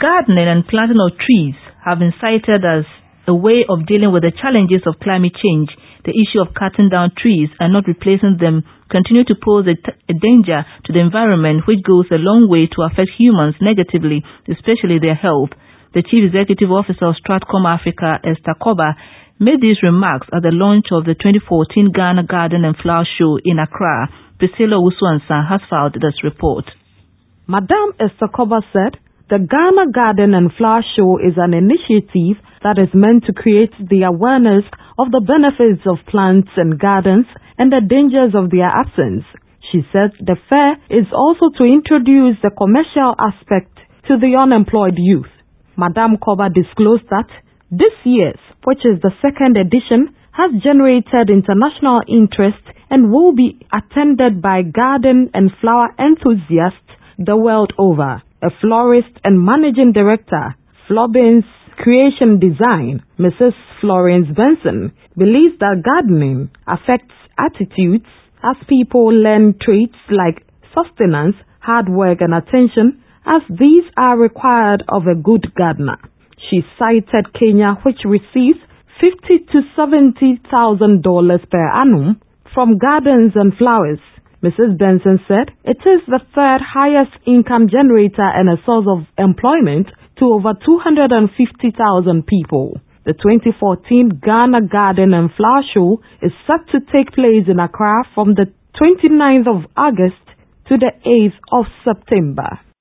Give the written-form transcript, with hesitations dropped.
Gardening and planting of trees have been cited as a way of dealing with the challenges of climate change. The issue of cutting down trees and not replacing them continue to pose a danger to the environment, which goes a long way to affect humans negatively, especially their health. The Chief Executive Officer of Stratcom Africa, Esther Koba, made these remarks at the launch of the 2014 Ghana Garden and Flower Show in Accra. Priscilla Usuansa has filed this report. Madame Esther Koba said, the Ghana Garden and Flower Show is an initiative that is meant to create the awareness of the benefits of plants and gardens and the dangers of their absence. She said the fair is also to introduce the commercial aspect to the unemployed youth. Madame Koba disclosed that this year's, which is the second edition, has generated international interest and will be attended by garden and flower enthusiasts the world over. A florist and managing director, Florence Creation Design, Mrs. Florence Benson, believes that gardening affects attitudes as people learn traits like sustenance, hard work and attention, as these are required of a good gardener. She cited Kenya, which receives $50,000 to $70,000 per annum from gardens and flowers. Mrs. Benson said it is the third highest income generator and a source of employment to over 250,000 people. The 2014 Ghana Garden and Flower Show is set to take place in Accra from the 29th of August to the 8th of September.